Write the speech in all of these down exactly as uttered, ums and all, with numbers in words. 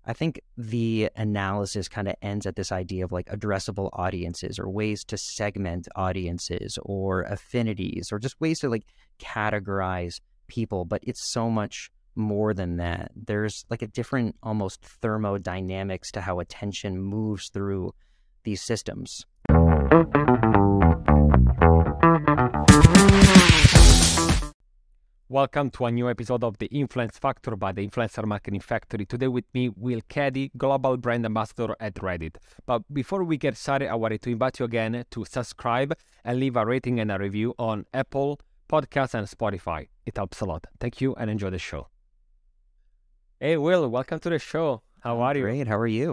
I think the analysis kind of ends at this idea of like addressable audiences or ways to segment audiences or affinities or just ways to like categorize people. But it's so much more than that. There's like a different almost thermodynamics to how attention moves through these systems. Welcome to a new episode of The Influence Factor by the Influencer Marketing Factory. Today with me, Will Caddy, Global Brand Ambassador at Reddit. But before we get started, I wanted to invite you again to subscribe and leave a rating and a review on Apple Podcasts and Spotify. It helps a lot. Thank you and enjoy the show. Hey, Will, welcome to the show. How are you? Great. How are you?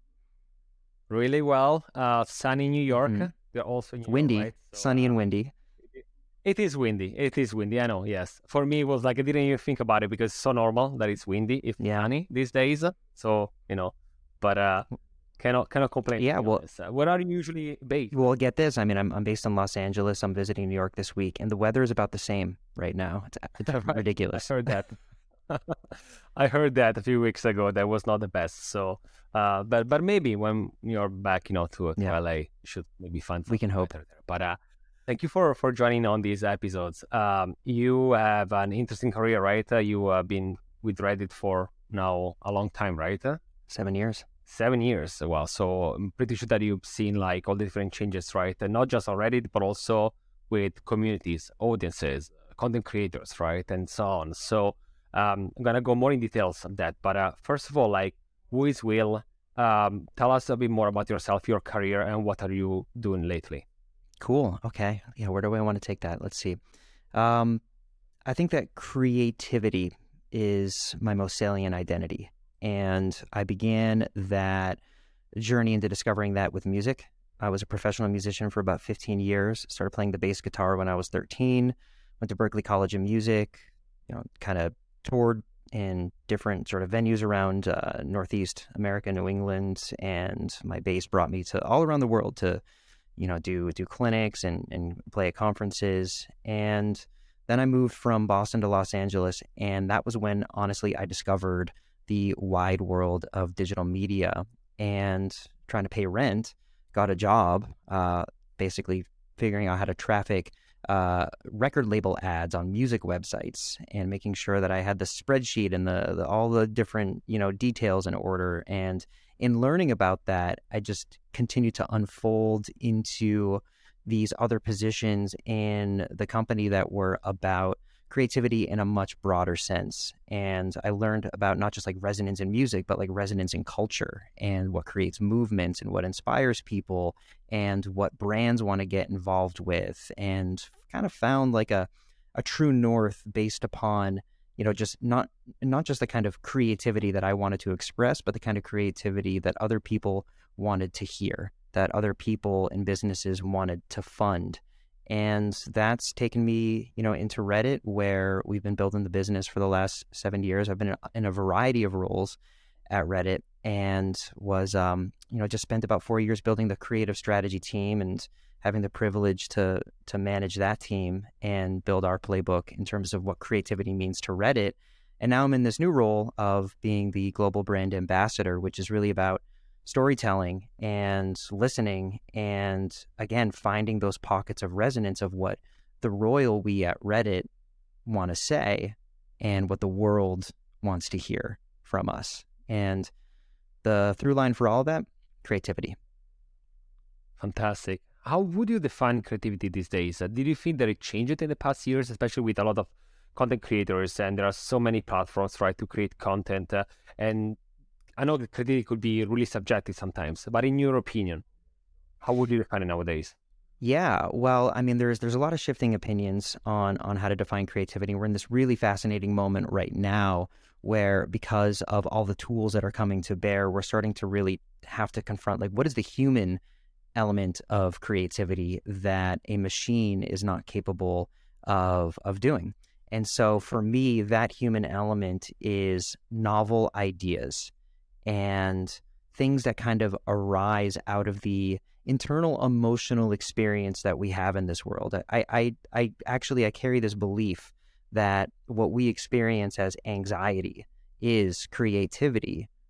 Really well. Uh, sunny New York. Mm-hmm. We're also in New windy, York, right? So, sunny and uh, windy. It is windy. It is windy. I know, yes. For me, it was like I didn't even think about it because it's so normal that it's windy, if Yeah. sunny these days. So, you know, but uh, cannot cannot complain. Yeah, to be well- honest. Uh, where are you usually based? Well, get this. I mean, I'm I'm based in Los Angeles. I'm visiting New York this week, and the weather is about the same right now. It's, it's Right. ridiculous. I heard that. I heard that a few weeks ago. That was not the best. So, uh, but but maybe when you're back, you know, to, to Yeah. L A, you should maybe find We can something hope. better there. But uh, thank you for for joining on these episodes. Um, you have an interesting career, right? Uh, you have been with Reddit for now a long time, right? Uh, Seven years. Seven years. Wow. So I'm pretty sure that you've seen like all the different changes, right? And not just on Reddit, but also with communities, audiences, content creators, right? And so on. So um, I'm going to go more in details on that. But uh, first of all, like, who is Will? Um, tell us a bit more about yourself, your career, and what are you doing lately? Cool. Okay. Yeah. Where do I want to take that? Let's see. Um, I think that creativity is my most salient identity. And I began that journey into discovering that with music. I was a professional musician for about fifteen years, started playing the bass guitar when I was thirteen, went to Berklee College of Music, you know, kind of toured in different sort of venues around uh, Northeast America, New England, and my bass brought me to all around the world to you know, do do clinics and, and play at conferences. And then I moved from Boston to Los Angeles. And that was when, honestly, I discovered the wide world of digital media and trying to pay rent, got a job, uh, basically figuring out how to traffic uh, record label ads on music websites and making sure that I had the spreadsheet and the, the all the different, you know, details in order. And in learning about that, I just continued to unfold into these other positions in the company that were about creativity in a much broader sense. And I learned about not just like resonance in music, but like resonance in culture and what creates movements and what inspires people and what brands want to get involved with, and kind of found like a, a true north based upon you know, just not not just the kind of creativity that I wanted to express, but the kind of creativity that other people wanted to hear, that other people and businesses wanted to fund. And that's taken me, you know, into Reddit, where we've been building the business for the last seven years. I've been in a variety of roles at Reddit and was, um, you know, just spent about four years building the creative strategy team and having the privilege to to manage that team and build our playbook in terms of what creativity means to Reddit. And now I'm in this new role of being the global brand ambassador, which is really about storytelling and listening and, again, finding those pockets of resonance of what the royal we at Reddit want to say and what the world wants to hear from us. And the through line for all of that, creativity. Fantastic. How would you define creativity these days? Uh, did you think that it changed in the past years, especially with a lot of content creators, and there are so many platforms, right, to create content? Uh, and I know that creativity could be really subjective sometimes, but in your opinion, how would you define it nowadays? Yeah, well, I mean, there's there's a lot of shifting opinions on on how to define creativity. We're in this really fascinating moment right now where, because of all the tools that are coming to bear, we're starting to really have to confront, like, what is the human element of creativity that a machine is not capable of of doing. And so for me, that human element is novel ideas and things that kind of arise out of the internal emotional experience that we have in this world. I I I actually I carry this belief that what we experience as anxiety is creativity,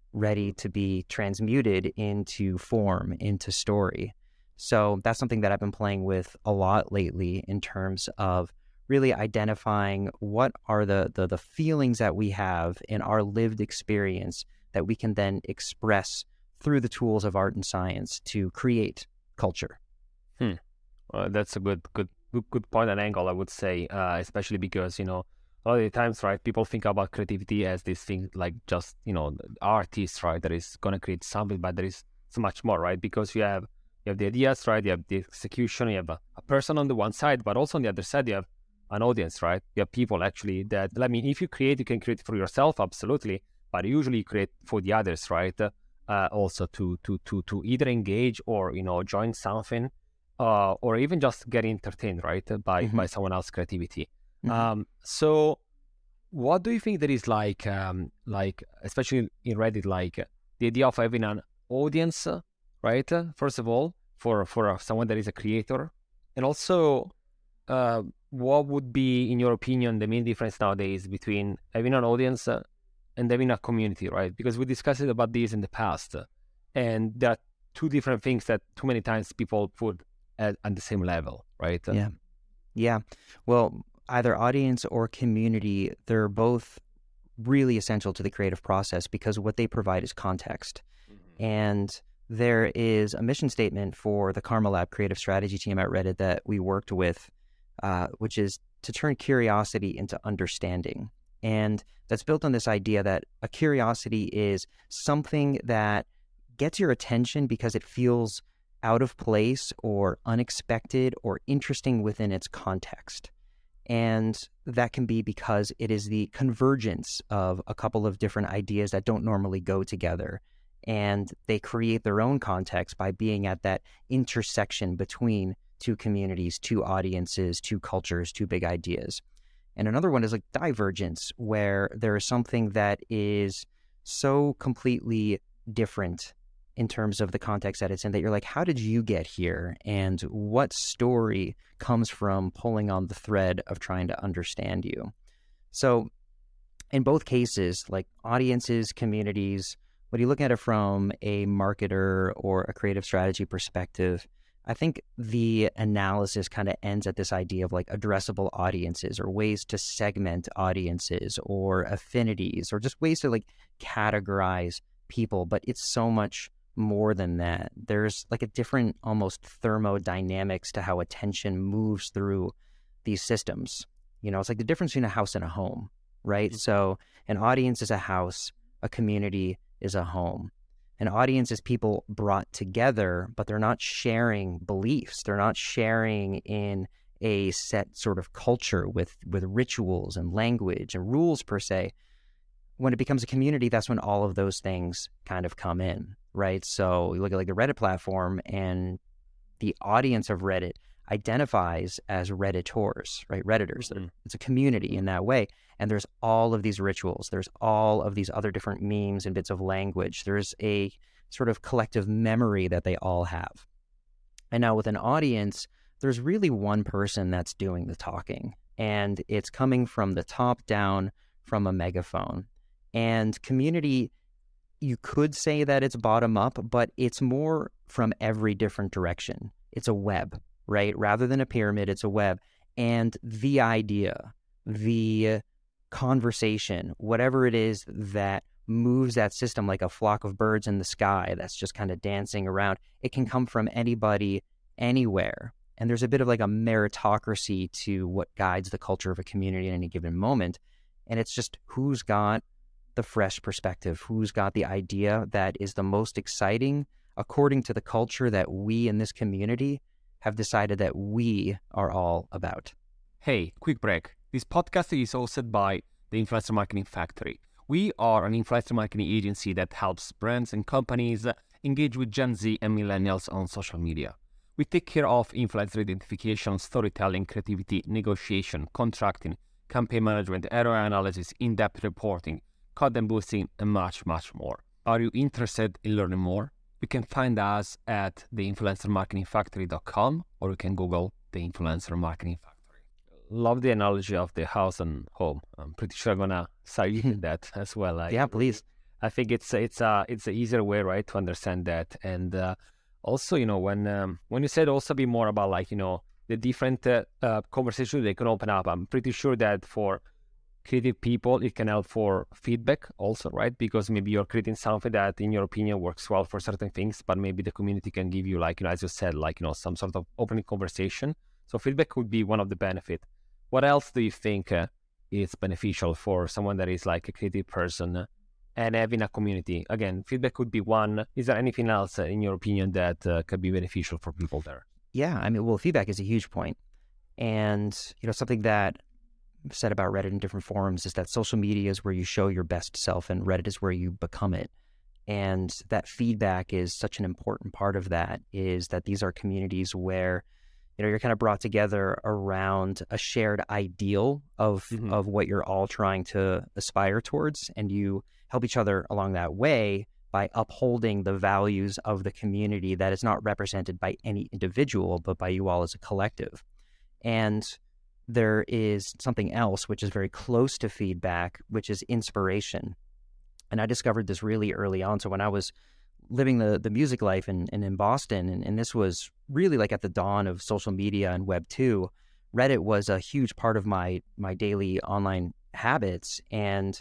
ready to be transmuted into form, into story. So that's something that I've been playing with a lot lately in terms of really identifying what are the, the the feelings that we have in our lived experience that we can then express through the tools of art and science to create culture. Hmm. Well, that's a good, good, good, good point and angle, I would say, uh, especially because, you know, a lot of the times, right, people think about creativity as this thing like just, you know, the artist, right, that is going to create something, but there is so much more, right? Because you have you have the ideas, right? You have the execution, you have a, a person on the one side, but also on the other side, you have an audience, right? You have people actually that, I mean, if you create, you can create for yourself, absolutely, but usually you create for the others, right? Uh, also to to to to either engage or, you know, join something, uh, or even just get entertained, right, by Mm-hmm. by someone else's creativity. Mm-hmm. Um, so, what do you think there is like, um, like especially in Reddit, like the idea of having an audience, right? First of all, for for uh, someone that is a creator, and also, uh, what would be, in your opinion, the main difference nowadays between having an audience uh, and having a community, right? Because we discussed about this in the past, uh, and there are two different things that too many times people put at, at the same level, right? Yeah. Yeah. Well, either audience or community, they're both really essential to the creative process because what they provide is context. Mm-hmm. And there is a mission statement for the Karma Lab creative strategy team at Reddit that we worked with, uh, which is to turn curiosity into understanding. And that's built on this idea that a curiosity is something that gets your attention because it feels out of place or unexpected or interesting within its context. And that can be because it is the convergence of a couple of different ideas that don't normally go together. And they create their own context by being at that intersection between two communities, two audiences, two cultures, two big ideas. And another one is like divergence, where there is something that is so completely different in terms of the context that it's in that you're like, how did you get here? And what story comes from pulling on the thread of trying to understand you? So in both cases, like audiences, communities, when you look at it from a marketer or a creative strategy perspective, I think the analysis kind of ends at this idea of like addressable audiences or ways to segment audiences or affinities or just ways to like categorize people. But it's so much more than that. There's like a different almost thermodynamics to how attention moves through these systems. You know, it's like the difference between a house and a home, right? Mm-hmm. So an audience is a house, a community is a home. An audience is people brought together, but they're not sharing beliefs. They're not sharing in a set sort of culture with, with rituals and language and rules per se. When it becomes a community, that's when all of those things kind of come in, right? So you look at like the Reddit platform, and the audience of Reddit identifies as Redditors, right? Redditors. Mm-hmm. It's a community in that way. And there's all of these rituals. There's all of these other different memes and bits of language. There's a sort of collective memory that they all have. And now with an audience, there's really one person that's doing the talking. And it's coming from the top down from a megaphone. And community, you could say that it's bottom up, but it's more from every different direction. It's a web, right? Rather than a pyramid, it's a web. And the idea, the conversation, whatever it is that moves that system like a flock of birds in the sky that's just kind of dancing around, it can come from anybody, anywhere. And there's a bit of like a meritocracy to what guides the culture of a community at any given moment. And it's just who's got the fresh perspective, who's got the idea that is the most exciting according to the culture that we in this community have decided that we are all about. Hey, quick break. This podcast is hosted by the Influencer Marketing Factory. We are an influencer marketing agency that helps brands and companies engage with Gen Z and millennials on social media. We take care of influencer identification, storytelling, creativity, negotiation, contracting, campaign management, R O I analysis, in-depth reporting, content boosting, and much, much more. Are you interested in learning more? You can find us at the influencer marketing factory dot com, or you can Google the Influencer Marketing Factory. Love the analogy of the house and home. I'm pretty sure I'm gonna start using that as well. Like, yeah, please. I think it's it's a it's an easier way, right, to understand that. And uh, also, you know, when um, when you said also be more about like, you know, the different uh, uh, conversations they can open up, I'm pretty sure that for creative people, it can help for feedback also, right? Because maybe you're creating something that, in your opinion, works well for certain things, but maybe the community can give you, like, you know, as you said, like, you know, some sort of opening conversation. So feedback would be one of the benefits. What else do you think uh, is beneficial for someone that is like a creative person uh, and having a community? Again, feedback could be one. Is there anything else, uh, in your opinion, that uh, could be beneficial for people there? Yeah, I mean, well, feedback is a huge point. And, you know, something that I've said about Reddit in different forums is that social media is where you show your best self and Reddit is where you become it. And that feedback is such an important part of that, is that these are communities where, you know, you're kind of brought together around a shared ideal of mm-hmm. of what you're all trying to aspire towards, and you help each other along that way by upholding the values of the community that is not represented by any individual, but by you all as a collective. And there is something else which is very close to feedback, which is inspiration. And I discovered this really early on. So when I was living the, the music life in, in, in Boston, and, and this was really like at the dawn of social media and Web two, Reddit was a huge part of my my daily online habits. And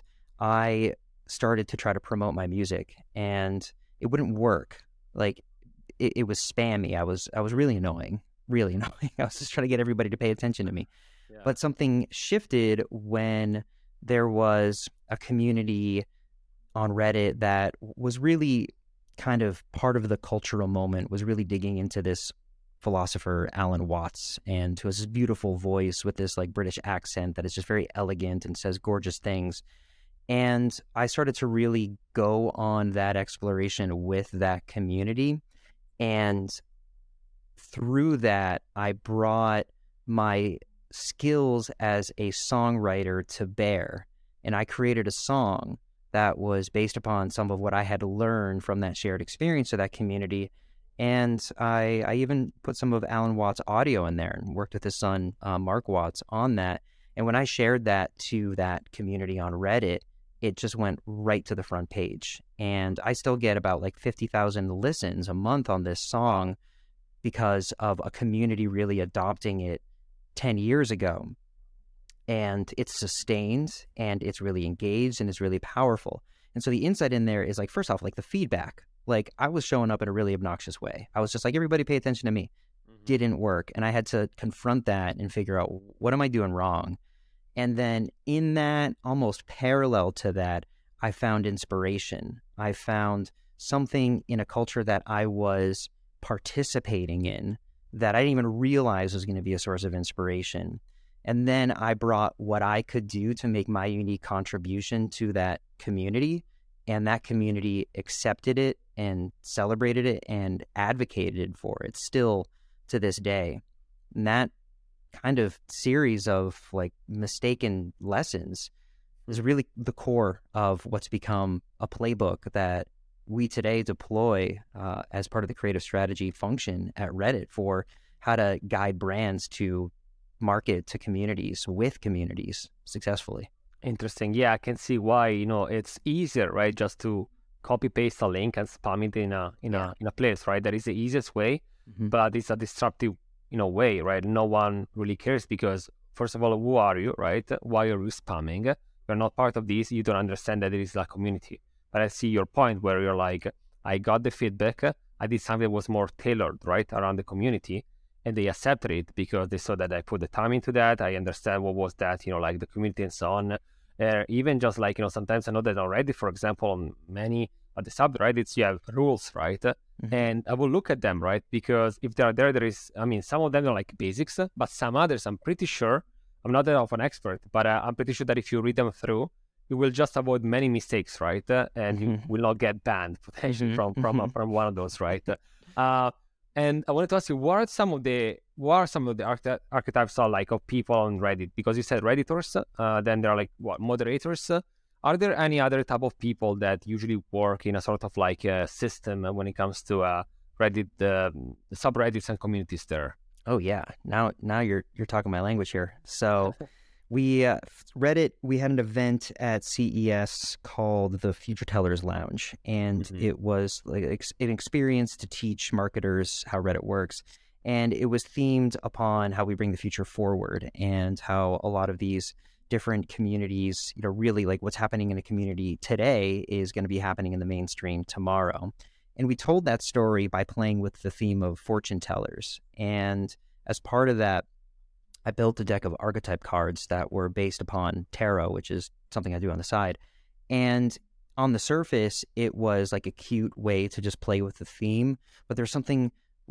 I started to try to promote my music, and it wouldn't work. Like it, it was spammy. I was I was really annoying, really annoying. I was just trying to get everybody to pay attention to me. Yeah. But something shifted when there was a community on Reddit that was really kind of part of the cultural moment, was really digging into this philosopher, Alan Watts, and who has this beautiful voice with this like British accent that is just very elegant and says gorgeous things. And I started to really go on that exploration with that community. And through that, I brought my skills as a songwriter to bear. And I created a song that was based upon some of what I had learned from that shared experience of that community. And I, I even put some of Alan Watts' audio in there and worked with his son, uh, Mark Watts, on that. And when I shared that to that community on Reddit, it just went right to the front page. And I still get about like fifty thousand listens a month on this song because of a community really adopting it ten years ago. And it's sustained, and it's really engaged, and it's really powerful. And so the insight in there is like, first off, like the feedback. Like I was showing up in a really obnoxious way. I was just like, everybody pay attention to me. Mm-hmm. Didn't work. And I had to confront that and figure out, what am I doing wrong? And then in that, almost parallel to that, I found inspiration. I found something in a culture that I was participating in that I didn't even realize was going to be a source of inspiration. And then I brought what I could do to make my unique contribution to that community. And that community accepted it and celebrated it and advocated for it still to this day. And that kind of series of like mistaken lessons is really the core of what's become a playbook that we today deploy uh, as part of the creative strategy function at Reddit for how to guide brands to market to communities with communities successfully. Interesting. Yeah, I can see why, you know, it's easier, right? Just to copy paste a link and spam it in a in yeah. a in a place, right? That is the easiest way, mm-hmm. but it's a disruptive, you know, way, right? No one really cares because, first of all, who are you, right? Why are you spamming? You're not part of this. You don't understand that it is a community. But I see your point where you're like, I got the feedback. I did something that was more tailored, right, around the community. And they accepted it because they saw that I put the time into that. I understand what was that, you know, like the community and so on. Uh, even just like, you know, sometimes I know that already, for example, on many of the subreddits, you have rules, right? Mm-hmm. And I will look at them, right? Because if they are there, there is, I mean, some of them are like basics, but some others, I'm pretty sure, I'm not that of an expert, but uh, I'm pretty sure that if you read them through, you will just avoid many mistakes, right? Uh, and mm-hmm. you will not get banned potentially mm-hmm. from from, uh, from one of those, right? Uh, And I wanted to ask you, what are some of the what are some of the archety- archetypes are like of people on Reddit? Because you said Redditors, uh, then there are like what moderators. Are there any other type of people that usually work in a sort of like a system when it comes to uh, Reddit, uh, the subreddits and communities there? Oh yeah, now now you're you're talking my language here. So We, uh, Reddit, we had an event at C E S called the Future Tellers Lounge, and mm-hmm. it was like an experience to teach marketers how Reddit works. And it was themed upon how we bring the future forward and how a lot of these different communities, you know, really like what's happening in a community today is going to be happening in the mainstream tomorrow. And we told that story by playing with the theme of fortune tellers. And as part of that, I built a deck of archetype cards that were based upon tarot, which is something I do on the side. And on the surface, it was like a cute way to just play with the theme, but there's something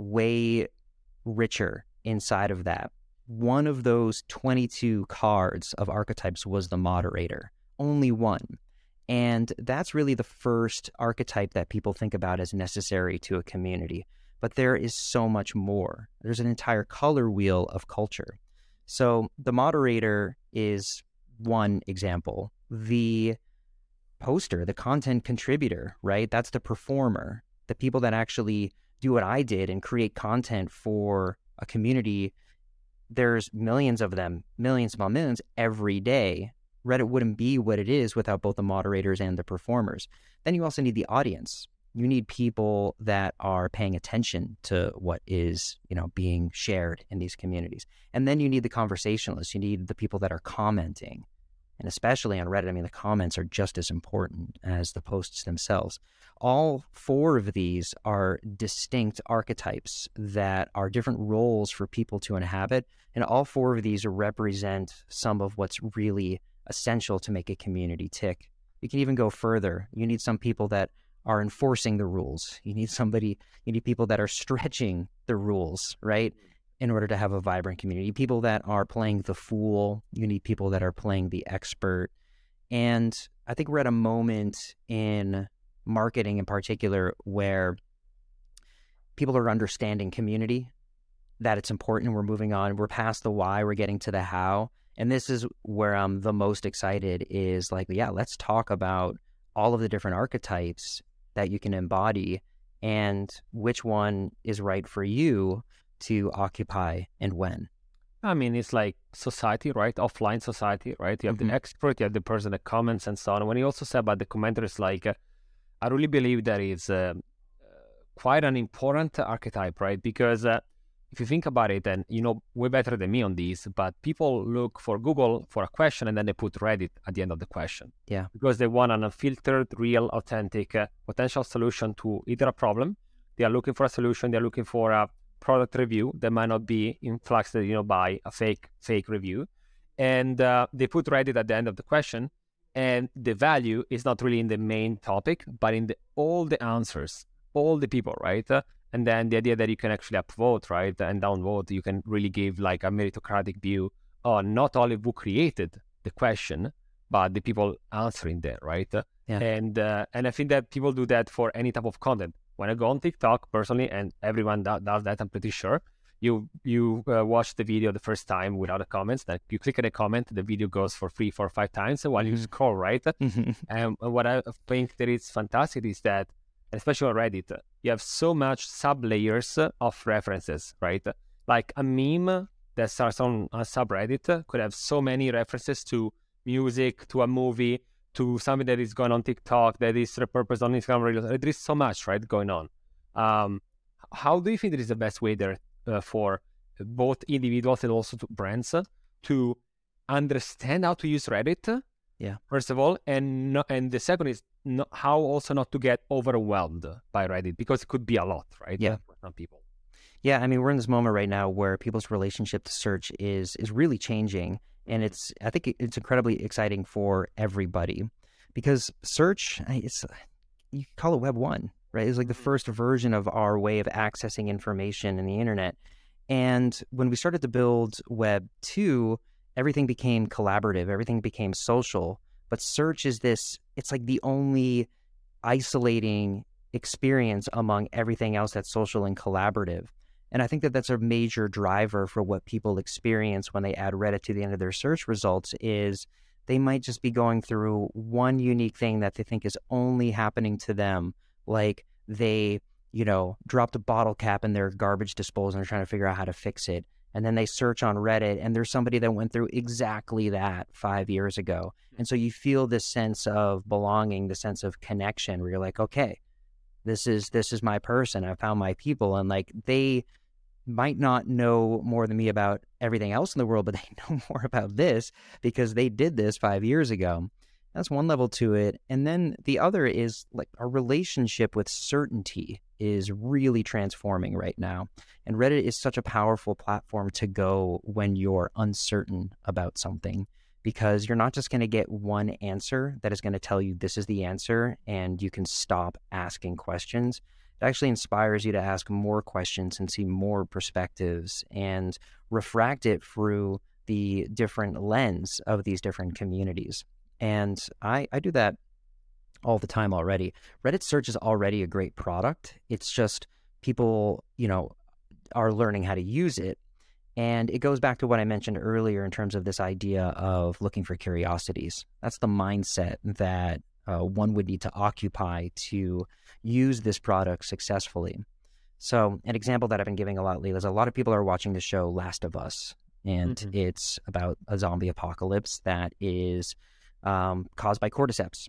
way richer inside of that. One of those twenty-two cards of archetypes was the moderator, only one. And that's really the first archetype that people think about as necessary to a community. But there is so much more. There's an entire color wheel of culture. So the moderator is one example. The poster, the content contributor, right? That's the performer, the people that actually do what I did and create content for a community. There's millions of them, millions upon millions every day. Reddit wouldn't be what it is without both the moderators and the performers. Then you also need the audience. You need people that are paying attention to what is, you know, being shared in these communities. And then you need the conversationalists. You need the people that are commenting. And especially on Reddit, I mean, the comments are just as important as the posts themselves. All four of these are distinct archetypes that are different roles for people to inhabit. And all four of these represent some of what's really essential to make a community tick. You can even go further. You need some people that are enforcing the rules. You need somebody, you need people that are stretching the rules, right? In order to have a vibrant community. People that are playing the fool. You need people that are playing the expert. And I think we're at a moment in marketing in particular where people are understanding community, that it's important. We're moving on. We're past the why. We're getting to the how. And this is where I'm the most excited is like, yeah, let's talk about all of the different archetypes that you can embody and which one is right for you to occupy and when. I mean, it's like society, right? Offline society, right? You have mm-hmm. the expert, you have the person that comments and so on. When you also said about the commenters, like, uh, I really believe that is uh, quite an important archetype, right? Because uh, if you think about it, and you know way better than me on this, but people look for Google for a question and then they put Reddit at the end of the question. Yeah. Because they want an unfiltered, real, authentic, uh, potential solution to either a problem. They are looking for a solution. They're looking for a product review that might not be influenced, you know, by a fake fake review. And uh, they put Reddit at the end of the question. And the value is not really in the main topic, but in the, all the answers, all the people, right? Uh, And then the idea that you can actually upvote, right, and downvote, you can really give like a meritocratic view on not only who created the question, but the people answering there, right? Yeah. And uh, and I think that people do that for any type of content. When I go on TikTok personally, and everyone do- does that, I'm pretty sure, you you uh, watch the video the first time without the comments, then you click on a comment, the video goes for three, four, five times while mm-hmm. you scroll, right? Mm-hmm. And what I think that is fantastic is that, especially on Reddit, you have so much sub-layers of references, right? Like a meme that starts on a subreddit could have so many references to music, to a movie, to something that is going on TikTok, that is repurposed on Instagram. There is so much, right, going on. Um, how do you think there is the best way there uh, for both individuals and also to brands uh, to understand how to use Reddit? Yeah. First of all, and no, and the second is no, how also not to get overwhelmed by Reddit, because it could be a lot, right? Yeah. For some people. Yeah, I mean, we're in this moment right now where people's relationship to search is is really changing, and it's I think it's incredibly exciting for everybody, because search, it's you call it Web one, right? It's like the first version of our way of accessing information in the internet, and when we started to build Web two, everything became collaborative, everything became social, but search is this, it's like the only isolating experience among everything else that's social and collaborative. And I think that that's a major driver for what people experience when they add Reddit to the end of their search results is they might just be going through one unique thing that they think is only happening to them. Like they, you know, dropped a bottle cap in their garbage disposal and they're trying to figure out how to fix it. and then they search on Reddit and there's somebody that went through exactly that five years ago. And so you feel this sense of belonging, the sense of connection where you're like, okay, this is this is my person. I found my people. And like they might not know more than me about everything else in the world, but they know more about this because they did this five years ago. That's one level to it. And then the other is like our relationship with certainty is really transforming right now. And Reddit is such a powerful platform to go when you're uncertain about something, because you're not just going to get one answer that is going to tell you this is the answer and you can stop asking questions. It actually inspires you to ask more questions and see more perspectives and refract it through the different lens of these different communities. And I, I do that all the time already. Reddit search is already a great product. It's just people, you know, are learning how to use it. And it goes back to what I mentioned earlier in terms of this idea of looking for curiosities. That's the mindset that uh, one would need to occupy to use this product successfully. So an example that I've been giving a lot lately is a lot of people are watching the show Last of Us, and mm-hmm. it's about a zombie apocalypse that is um, caused by cordyceps.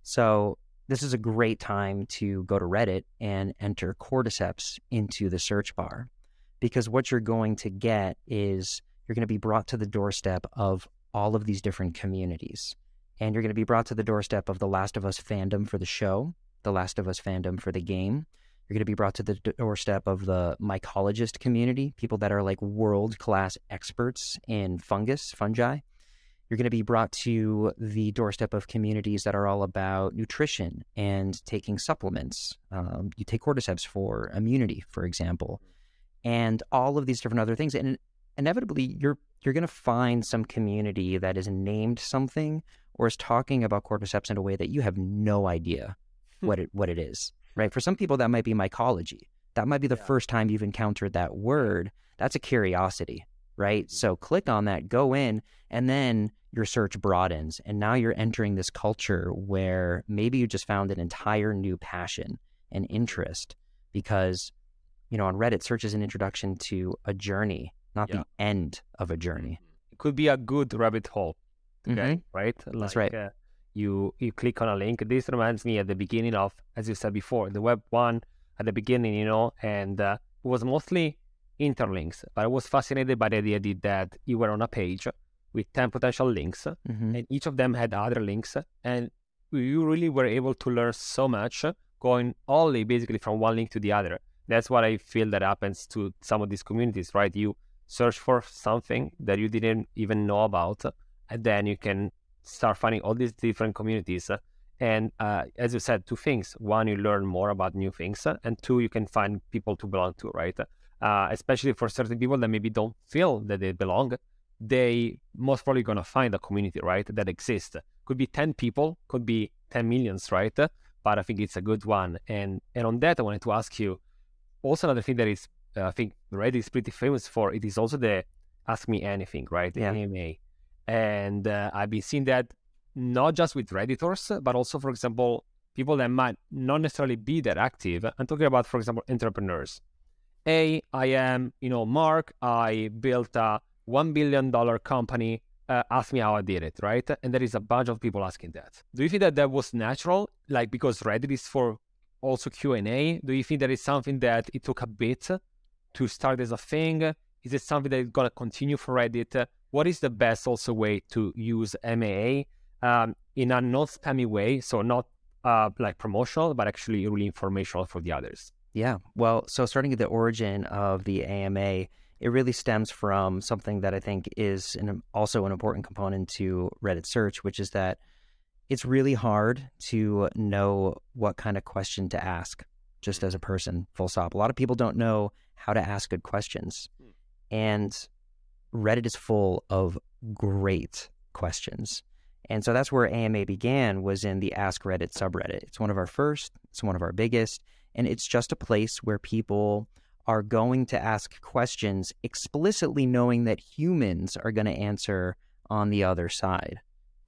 So this is a great time to go to Reddit and enter cordyceps into the search bar, because what you're going to get is you're going to be brought to the doorstep of all of these different communities. And you're going to be brought to the doorstep of the Last of Us fandom for the show, the Last of Us fandom for the game. You're going to be brought to the doorstep of the mycologist community, people that are like world-class experts in fungus, fungi. You're going to be brought to the doorstep of communities that are all about nutrition and taking supplements. Um, you take cordyceps for immunity, for example, and all of these different other things. And inevitably, you're you're going to find some community that is named something or is talking about cordyceps in a way that you have no idea hmm. what it what it is. Right? For some people, that might be mycology. That might be the yeah. first time you've encountered that word. That's a curiosity, right? Mm-hmm. So click on that, go in, and then your search broadens. And now you're entering this culture where maybe you just found an entire new passion and interest, because, you know, on Reddit, search is an introduction to a journey, not yeah. the end of a journey. It could be a good rabbit hole, okay? Mm-hmm. Right? Like, That's right. Uh, you you click on a link. This reminds me at the beginning of, as you said before, the Web one at the beginning, you know, and uh, it was mostly interlinks. But I was fascinated by the idea that you were on a page with ten potential links, mm-hmm. and each of them had other links, and you really were able to learn so much going only basically from one link to the other. That's what I feel that happens to some of these communities, right? You search for something that you didn't even know about, and then you can start finding all these different communities. And uh, as you said, two things. One, you learn more about new things, and two, you can find people to belong to, right? Uh, especially for certain people that maybe don't feel that they belong, they most probably going to find a community, right, that exists. Could be ten people, could be ten millions, right? But I think it's a good one. And and on that, I wanted to ask you, also another thing that is, uh, I think Reddit is pretty famous for, it is also the Ask Me Anything, right? The yeah. A M A. And uh, I've been seeing that not just with Redditors, but also, for example, people that might not necessarily be that active. I'm talking about, for example, entrepreneurs. Hey, I am, you know, Mark, I built a one billion dollars company, uh, ask me how I did it, right? And there is a bunch of people asking that. Do you think that that was natural? Like, because Reddit is for also Q and A, do you think that is something that it took a bit to start as a thing? Is it something that is going to continue for Reddit? What is the best also way to use M A A um, in a non-spammy way? So not uh, like promotional, but actually really informational for the others. Yeah. Well, so starting at the origin of the A M A, it really stems from something that I think is an, also an important component to Reddit search, which is that it's really hard to know what kind of question to ask just as a person, full stop. A lot of people don't know how to ask good questions. And Reddit is full of great questions. And so that's where A M A began, was in the Ask Reddit subreddit. It's one of our first, it's one of our biggest, and it's just a place where people are going to ask questions explicitly knowing that humans are going to answer on the other side.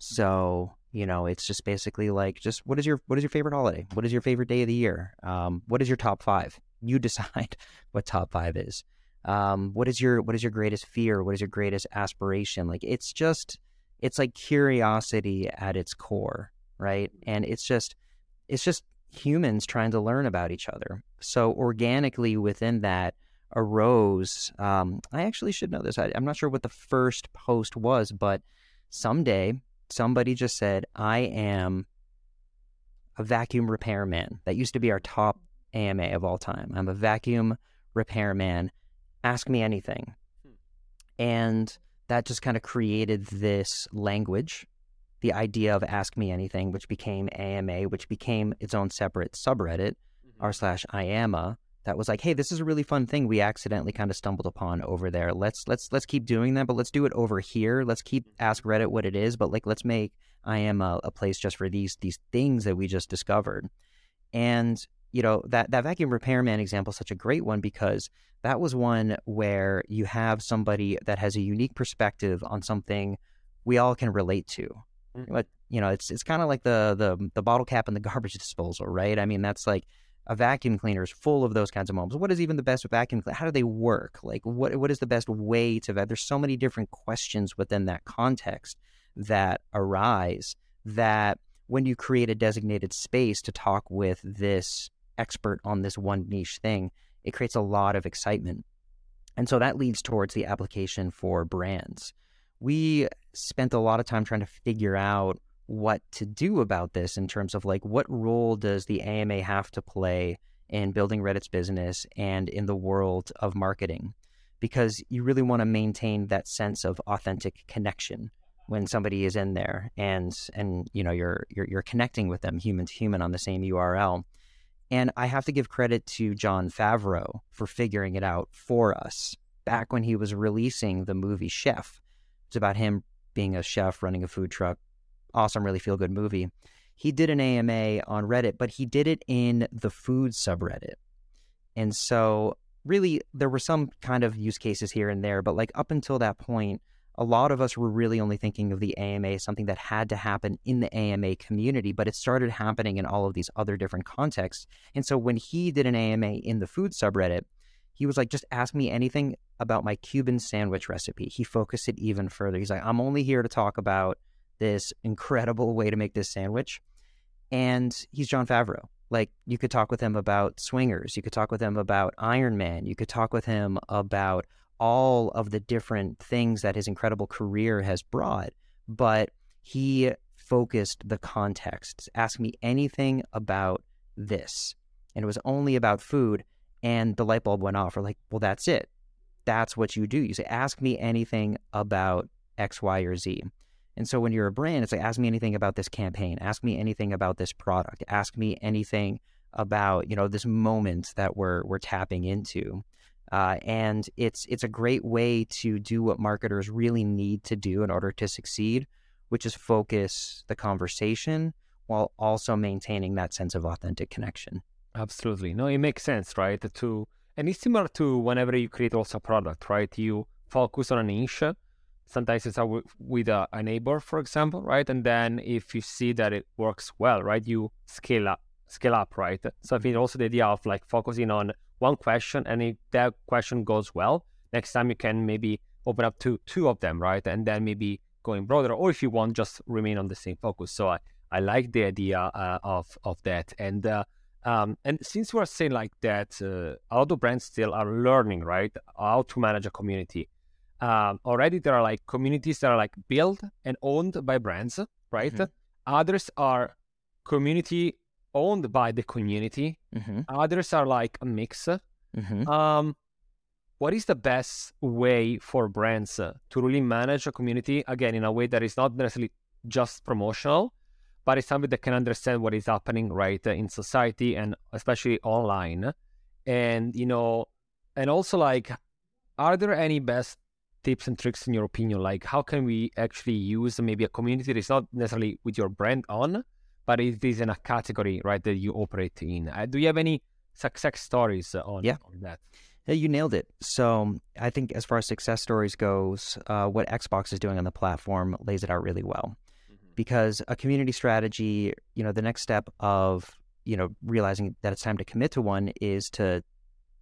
So, you know, it's just basically like, just what is your what is your favorite holiday? What is your favorite day of the year? Um, what is your top five? You decide what top five is. Um, what is your what is your greatest fear? What is your greatest aspiration? Like it's just it's like curiosity at its core, right? And it's just it's just humans trying to learn about each other. So organically within that arose, um, I actually should know this. I, I'm not sure what the first post was, but someday somebody just said, I am a vacuum repairman. That used to be our top A M A of all time. I'm a vacuum repairman. Ask me anything. Hmm. And that just kind of created this language, the idea of ask me anything, which became A M A, which became its own separate subreddit, mm-hmm. r slash I am a, that was like, hey, this is a really fun thing we accidentally kind of stumbled upon over there. Let's let's let's keep doing that, but let's do it over here. Let's keep ask Reddit what it is, but like let's make I am a, a place just for these these things that we just discovered. And you know, that that vacuum repairman example is such a great one because that was one where you have somebody that has a unique perspective on something we all can relate to. Mm-hmm. But you know, it's it's kind of like the the the bottle cap and the garbage disposal, right? I mean, that's like a vacuum cleaner is full of those kinds of moments. What is even the best vacuum cleaner? How do they work? Like, what what is the best way to that? There's so many different questions within that context that arise that when you create a designated space to talk with this expert on this one niche thing, it creates a lot of excitement. And so that leads towards the application for brands. We spent a lot of time trying to figure out what to do about this in terms of like, what role does the A M A have to play in building Reddit's business and in the world of marketing? Because you really want to maintain that sense of authentic connection when somebody is in there and, and you know, you're, you're, you're connecting with them human to human on the same U R L. And I have to give credit to Jon Favreau for figuring it out for us back when he was releasing the movie Chef. It's about him being a chef running a food truck. Awesome, really feel good movie. He did an A M A on Reddit, but he did it in the food subreddit. And so really there were some kind of use cases here and there, but like up until that point, a lot of us were really only thinking of the A M A as something that had to happen in the A M A community, but it started happening in all of these other different contexts. And so when he did an A M A in the food subreddit, he was like, just ask me anything about my Cuban sandwich recipe. He focused it even further. He's like, I'm only here to talk about this incredible way to make this sandwich. And he's Jon Favreau. Like, you could talk with him about Swingers. You could talk with him about Iron Man. You could talk with him about all of the different things that his incredible career has brought. But he focused the context. Ask me anything about this. And it was only about food. And the light bulb went off. We're like, well, that's it. That's what you do. You say, ask me anything about X, Y, or Z. And so when you're a brand, it's like, ask me anything about this campaign. Ask me anything about this product. Ask me anything about, you know, this moment that we're we're tapping into. Uh, and it's it's a great way to do what marketers really need to do in order to succeed, which is focus the conversation while also maintaining that sense of authentic connection. Absolutely. No, it makes sense, right? To and it's similar to whenever you create also a product, right? You focus on a niche. Sometimes it's with a, a neighbor, for example, right? And then if you see that it works well, right, you scale up, scale up, right? So I think also the idea of like focusing on one question, and if that question goes well, next time you can maybe open up to two of them, right? And then maybe going broader, or if you want, just remain on the same focus. So I, I like the idea uh, of of that. And uh, um, and since we're saying like that, uh, a lot of brands still are learning, right, how to manage a community. Um, already there are like communities that are like built and owned by brands, right? Mm-hmm. Others are community owned by the community. Mm-hmm. Others are like a mix. Mm-hmm. Um, what is the best way for brands uh, to really manage a community, again, in a way that is not necessarily just promotional, but it's something that can understand what is happening, right, uh, in society and especially online? And, you know, and also like, are there any best tips and tricks in your opinion? Like, how can we actually use maybe a community that is not necessarily with your brand on, but it is in a category, right, that you operate in? Uh, do you have any success stories on, yeah. on that? Yeah, you nailed it. So I think as far as success stories goes, uh, what Xbox is doing on the platform lays it out really well. Mm-hmm. Because a community strategy, you know, the next step of, you know, realizing that it's time to commit to one is to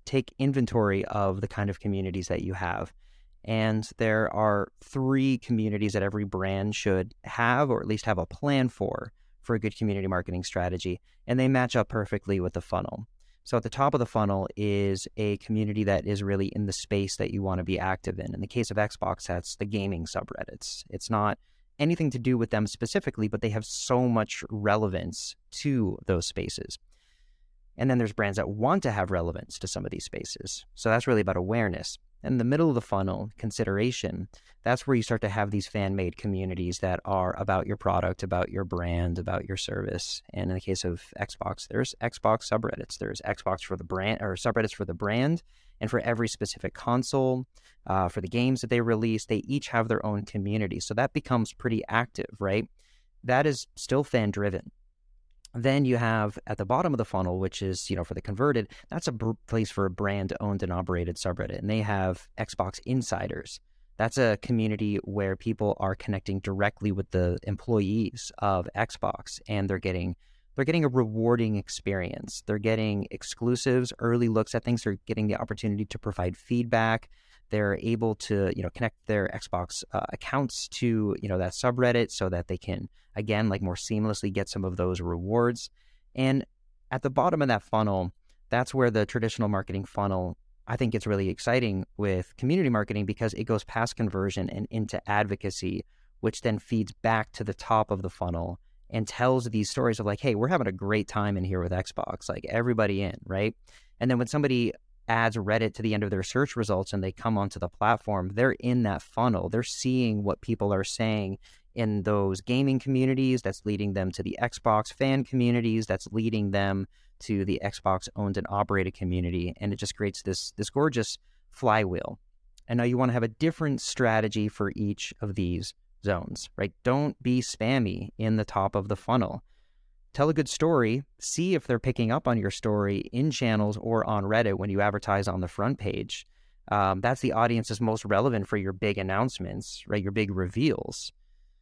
take inventory of the kind of communities that you have. And there are three communities that every brand should have, or at least have a plan for, for a good community marketing strategy. And they match up perfectly with the funnel. So at the top of the funnel is a community that is really in the space that you want to be active in. In the case of Xbox, that's the gaming subreddits. It's not anything to do with them specifically, but they have so much relevance to those spaces. And then there's brands that want to have relevance to some of these spaces. So that's really about awareness. And in the middle of the funnel, consideration, that's where you start to have these fan-made communities that are about your product, about your brand, about your service. And in the case of Xbox, there's Xbox subreddits. There's Xbox for the brand, or subreddits for the brand, and for every specific console, uh, for the games that they release, they each have their own community. So that becomes pretty active, right? That is still fan-driven. Then you have at the bottom of the funnel, which is, you know, for the converted, that's a br- place for a brand owned and operated subreddit. And they have Xbox Insiders. That's a community where people are connecting directly with the employees of Xbox, and they're getting they're getting a rewarding experience. They're getting exclusives, early looks at things. They're getting the opportunity to provide feedback. They're able to, you know, connect their Xbox uh, accounts to, you know, that subreddit so that they can, again, like more seamlessly get some of those rewards. And at the bottom of that funnel, that's where the traditional marketing funnel, I think it's really exciting with community marketing, because it goes past conversion and into advocacy, which then feeds back to the top of the funnel and tells these stories of like, hey, we're having a great time in here with Xbox, like everybody in, right? And then when somebody adds Reddit to the end of their search results and they come onto the platform, they're in that funnel. They're seeing what people are saying in those gaming communities that's leading them to the Xbox fan communities, that's leading them to the Xbox owned and operated community. And it just creates this, this gorgeous flywheel. And now you want to have a different strategy for each of these zones, right? Don't be spammy in the top of the funnel. Tell a good story. See if they're picking up on your story in channels or on Reddit when you advertise on the front page. Um, that's the audience that's most relevant for your big announcements, right? Your big reveals.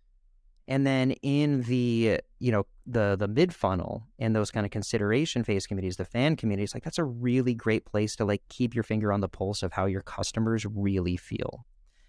And then in the, you know, the the mid funnel and those kind of consideration phase communities, the fan communities, like that's a really great place to like keep your finger on the pulse of how your customers really feel.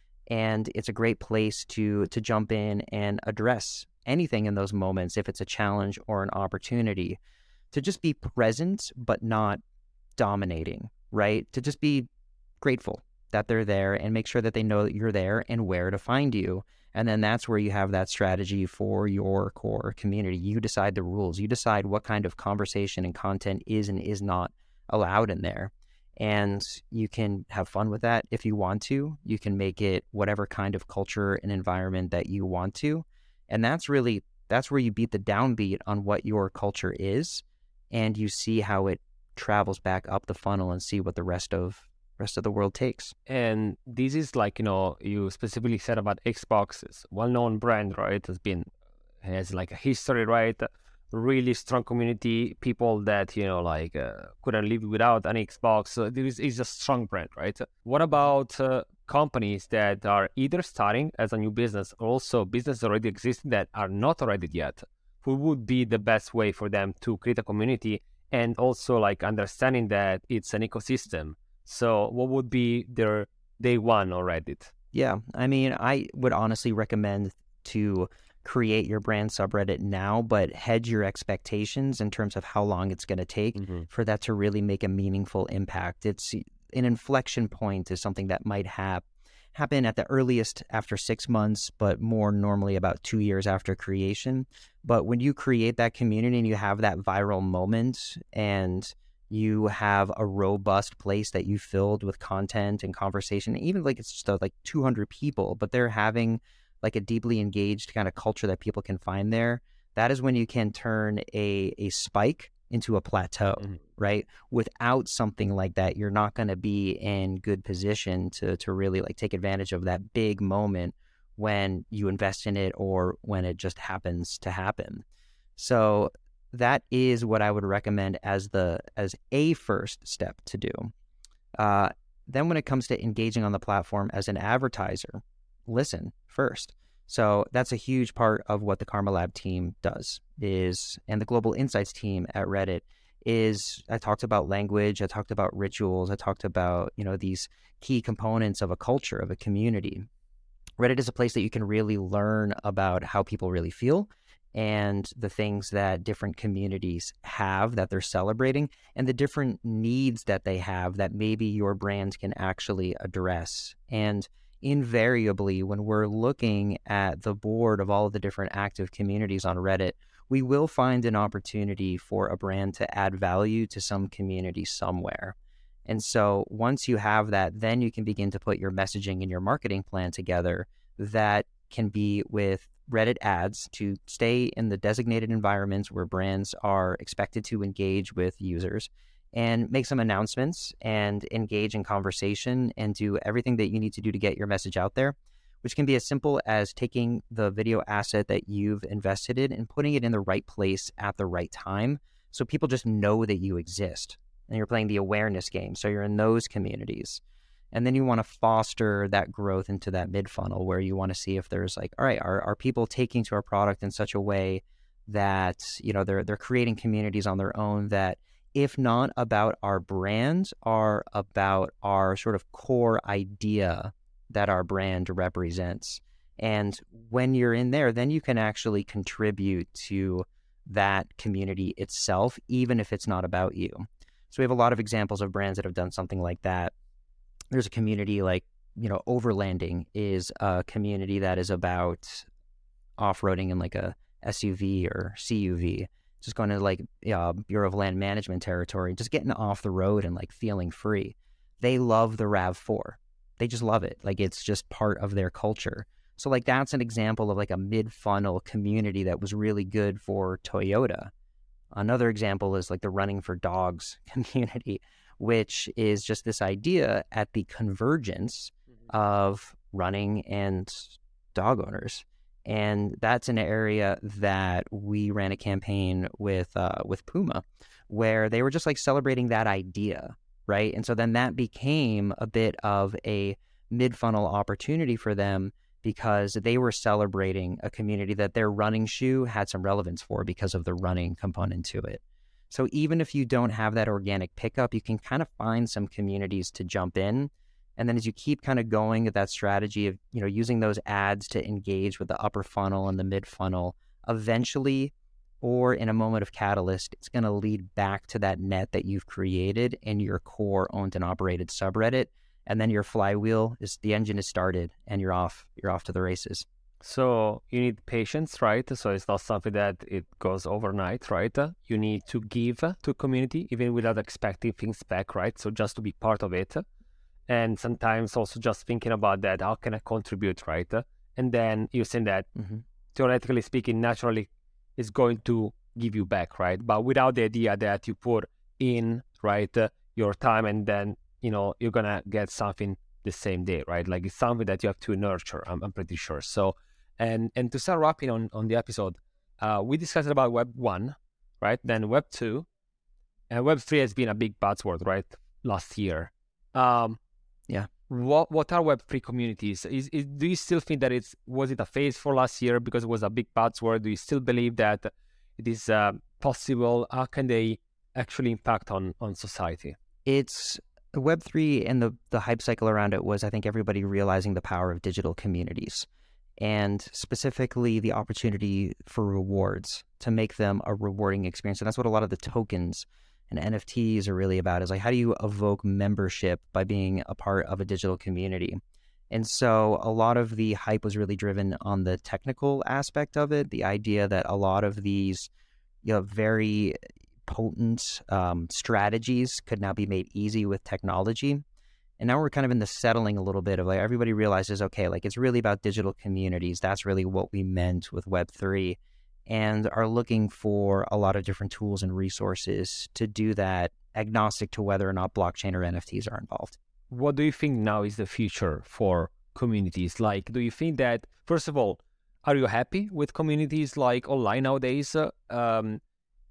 And it's a great place to to jump in and address anything in those moments, if it's a challenge or an opportunity, to just be present but not dominating, right? To just be grateful that they're there and make sure that they know that you're there and where to find you. And then that's where you have that strategy for your core community. You decide the rules. You decide what kind of conversation and content is and is not allowed in there. And you can have fun with that if you want to. You can make it whatever kind of culture and environment that you want to. And that's really, that's where you beat the downbeat on what your culture is, and you see how it travels back up the funnel and see what the rest of rest of the world takes. And this is like, you know, you specifically said about Xbox, it's a well-known brand, right? It's been, has like a history, right? Really strong community, people that, you know, like uh, couldn't live without an Xbox. So there is, is a strong brand, right? What about uh, companies that are either starting as a new business or also businesses already existing that are not already yet? Who would be the best way for them to create a community and also like understanding that it's an ecosystem? So what would be their day one on Reddit? Yeah, I mean, I would honestly recommend to create your brand subreddit now, but hedge your expectations in terms of how long it's going to take mm-hmm. for that to really make a meaningful impact. It's an inflection point is something that might have happen at the earliest after six months, but more normally about two years after creation. But when you create that community and you have that viral moment and you have a robust place that you filled with content and conversation, even like it's just uh, like two hundred people, but they're having like a deeply engaged kind of culture that people can find there, that is when you can turn a a spike into a plateau, mm-hmm. right? Without something like that, you're not going to be in good position to to really like take advantage of that big moment when you invest in it or when it just happens to happen. So that is what I would recommend as the as a first step to do. Uh, then when it comes to engaging on the platform as an advertiser, listen first. So that's a huge part of what the Karma Lab team does is, and the Global Insights team at Reddit is I talked about language, I talked about rituals, I talked about, you know, these key components of a culture, of a community. Reddit is a place that you can really learn about how people really feel and the things that different communities have that they're celebrating and the different needs that they have that maybe your brand can actually address. And invariably, when we're looking at the board of all of the different active communities on Reddit, we will find an opportunity for a brand to add value to some community somewhere. And so once you have that, then you can begin to put your messaging and your marketing plan together that can be with Reddit ads to stay in the designated environments where brands are expected to engage with users and make some announcements and engage in conversation and do everything that you need to do to get your message out there, which can be as simple as taking the video asset that you've invested in and putting it in the right place at the right time so people just know that you exist. And you're playing the awareness game, so you're in those communities. And then you want to foster that growth into that mid-funnel where you want to see if there's like, all right, are, are people taking to our product in such a way that, you know, they're they're creating communities on their own that, if not about our brand, are about our sort of core idea that our brand represents. And when you're in there, then you can actually contribute to that community itself, even if it's not about you. So we have a lot of examples of brands that have done something like that. There's a community like, you know, Overlanding is a community that is about off-roading in like a S U V or C U V, just going to like uh, Bureau of Land Management territory, just getting off the road and like feeling free. They love the RAV four. They just love it. Like it's just part of their culture. So like that's an example of like a mid-funnel community that was really good for Toyota. Another example is like the Running for Dogs community, which is just this idea at the convergence of running and dog owners. And that's an area that we ran a campaign with uh, with Puma, where they were just like celebrating that idea, right? And so then that became a bit of a mid-funnel opportunity for them because they were celebrating a community that their running shoe had some relevance for because of the running component to it. So even if you don't have that organic pickup, you can kind of find some communities to jump in. And then as you keep kind of going at that strategy of, you know, using those ads to engage with the upper funnel and the mid funnel, eventually, or in a moment of catalyst, it's going to lead back to that net that you've created in your core owned and operated subreddit. And then your flywheel is the engine is started and you're off, you're off to the races. So you need patience, right? So it's not something that it goes overnight, right? You need to give to community even without expecting things back, right? So just to be part of it. And sometimes also just thinking about that, how can I contribute, right? And then using that, mm-hmm. theoretically speaking, naturally is going to give you back, right? But without the idea that you put in, right, your time and then, you know, you're going to get something the same day, right? Like it's something that you have to nurture, I'm, I'm pretty sure. So, and and to start wrapping on, on the episode, uh, we discussed about Web one, right? Then Web two, and Web three has been a big buzzword, right? Last year. Um, yeah. What what are Web three communities? Is, is do you still think that it's was it a phase for last year because it was a big buzzword? Do you still believe that it is uh, possible? How can they actually impact on on society? It's Web three and the the hype cycle around it was, I think, everybody realizing the power of digital communities and specifically the opportunity for rewards to make them a rewarding experience. And that's what a lot of the tokens and N F Ts are really about, is like, how do you evoke membership by being a part of a digital community? And so a lot of the hype was really driven on the technical aspect of it, the idea that a lot of these, you know, very potent um, strategies could now be made easy with technology. And now we're kind of in the settling a little bit of like, everybody realizes, okay, like it's really about digital communities. That's really what we meant with Web three. And are looking for a lot of different tools and resources to do that, agnostic to whether or not blockchain or N F Ts are involved. What do you think now is the future for communities? Like, do you think that, first of all, are you happy with communities like online nowadays? Uh, um,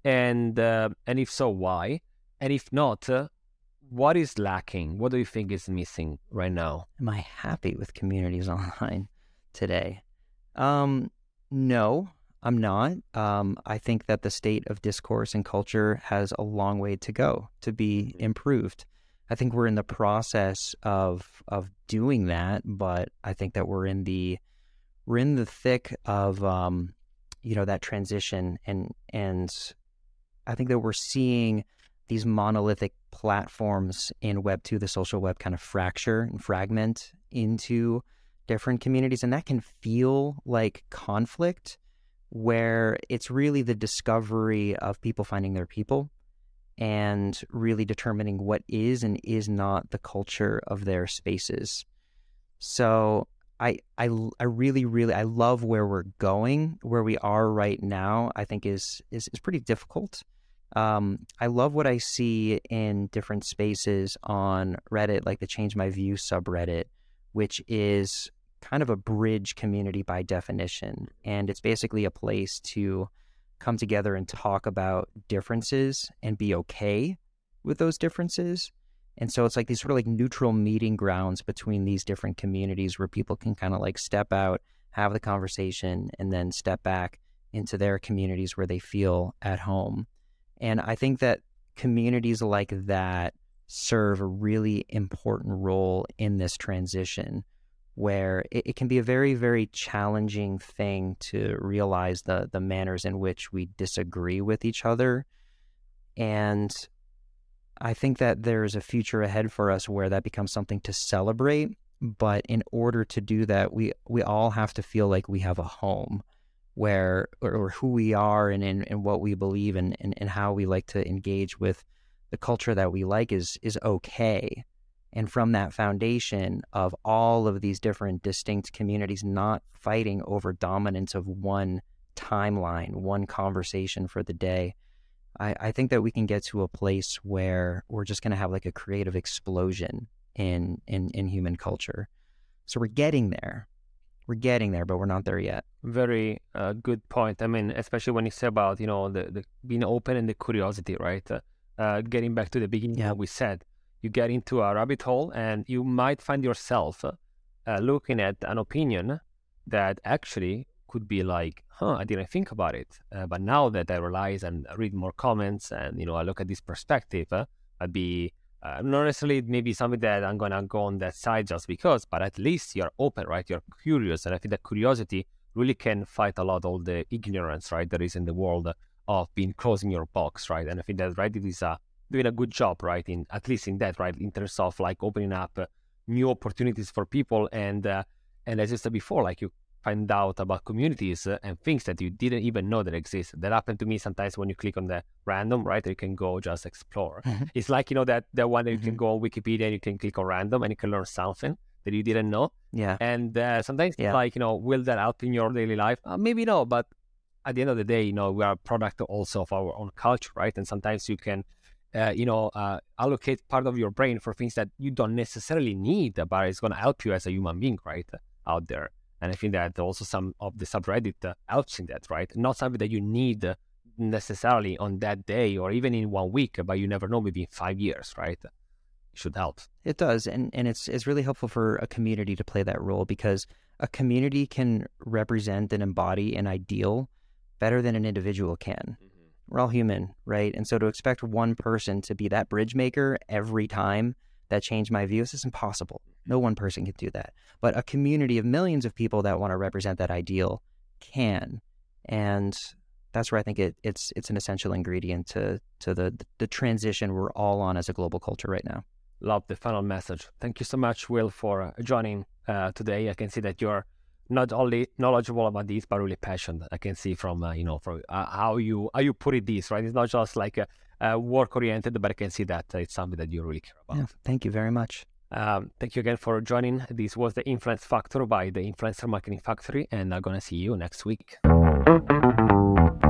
and uh, and if so, why? And if not, uh, what is lacking? What do you think is missing right now? Am I happy with communities online today? Um, no. I'm not. Um, I think that the state of discourse and culture has a long way to go to be improved. I think we're in the process of of doing that, but I think that we're in the we're in the thick of um, you know, that transition, and and I think that we're seeing these monolithic platforms in Web two, the social web, kind of fracture and fragment into different communities, and that can feel like conflict, where it's really the discovery of people finding their people and really determining what is and is not the culture of their spaces. So I, I, I really, really, I love where we're going. Where we are right now, I think is is, is pretty difficult. Um, I love what I see in different spaces on Reddit, like the Change My View subreddit, which is kind of a bridge community by definition. And it's basically a place to come together and talk about differences and be okay with those differences. And so it's like these sort of like neutral meeting grounds between these different communities where people can kind of like step out, have the conversation, and then step back into their communities where they feel at home. And I think that communities like that serve a really important role in this transition, where it, it can be a very, very challenging thing to realize the the manners in which we disagree with each other. And I think that there's a future ahead for us where that becomes something to celebrate. But in order to do that, we, we all have to feel like we have a home, where, or, or who we are and, and, and what we believe in, and, and how we like to engage with the culture that we like is is okay. And from that foundation of all of these different distinct communities not fighting over dominance of one timeline, one conversation for the day, I, I think that we can get to a place where we're just going to have like a creative explosion in, in, in human culture. So we're getting there. We're getting there, but we're not there yet. Very uh, good point. I mean, especially when you say about, you know, the, the being open and the curiosity, right? Uh, uh, getting back to the beginning, yeah. What we said, you get into a rabbit hole and you might find yourself uh, uh, looking at an opinion that actually could be like, huh, I didn't think about it. Uh, but now that I realize and read more comments and, you know, I look at this perspective, uh, I'd be uh, not necessarily maybe something that I'm going to go on that side just because, but at least you're open, right? You're curious. And I think that curiosity really can fight a lot all the ignorance, right, that is in the world of being closing your box, right? And I think that Reddit is uh, doing a good job, right, in at least in that, right, in terms of like opening up uh, new opportunities for people. And uh, and as I said before, like you find out about communities uh, and things that you didn't even know that exist. That happened to me sometimes when you click on the random, right, you can go just explore. Mm-hmm. It's like, you know, that, that one that you mm-hmm. can go on Wikipedia and you can click on random and you can learn something that you didn't know. Yeah. And uh, sometimes yeah. like, you know, will that help in your daily life? Uh, maybe no, but at the end of the day, you know, we are a product also of our own culture, right? And sometimes you can, uh, you know, uh, allocate part of your brain for things that you don't necessarily need, but it's going to help you as a human being, right, out there. And I think that also some of the subreddit uh, helps in that, right? Not something that you need uh, necessarily on that day or even in one week, but you never know, maybe in five years, right? It should help. It does. And and it's it's really helpful for a community to play that role, because a community can represent and embody an ideal better than an individual can. Mm-hmm. We're all human, right? And so to expect one person to be that bridge maker every time that changed my views is impossible. No one person can do that. But a community of millions of people that want to represent that ideal can. And that's where I think it, it's it's an essential ingredient to to the the transition we're all on as a global culture right now. Love the final message. Thank you so much, Will, for uh, joining uh, today. I can see that you're not only knowledgeable about this, but really passionate. I can see from uh, you know from uh, how you how you put it this, right? It's not just like a, a work oriented, but I can see that it's something that you really care about. Yeah, thank you very much. Um, thank you again for joining. This was the Influence Factor by the Influencer Marketing Factory, and I'm gonna see you next week.